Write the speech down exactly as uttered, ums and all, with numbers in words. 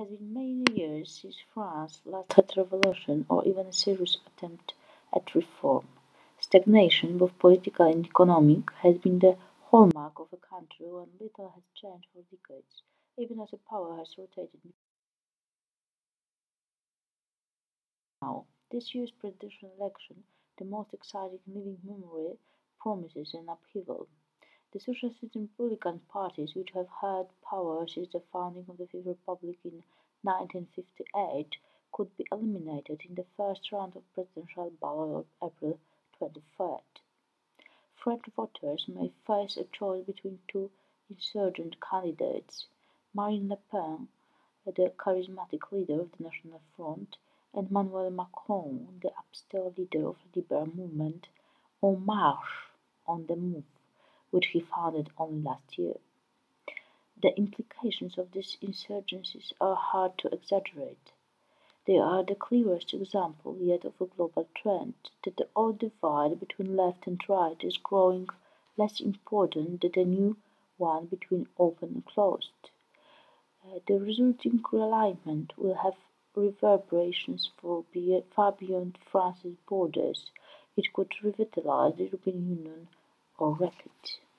has been many years since France's last had revolution or even a serious attempt at reform. Stagnation, both political and economic, has been the hallmark of a country when little has changed for decades, even as the power has rotated now. This year's presidential election, the most exciting in living memory, promises an upheaval. The socialist and Republican parties, which have had power since the founding of the Fifth Republic in nineteen fifty-eight, could be eliminated in the first round of presidential ballot on April twenty-third. French voters may face a choice between two insurgent candidates, Marine Le Pen, the charismatic leader of the National Front, and Emmanuel Macron, the upstart leader of the liberal movement En Marche, on the Move, which he founded only last year. The implications of these insurgencies are hard to exaggerate. They are the clearest example yet of a global trend that the old divide between left and right is growing less important than the new one between open and closed. Uh, the resulting realignment will have reverberations for be- far beyond France's borders. It could revitalize the European Union or wreck it.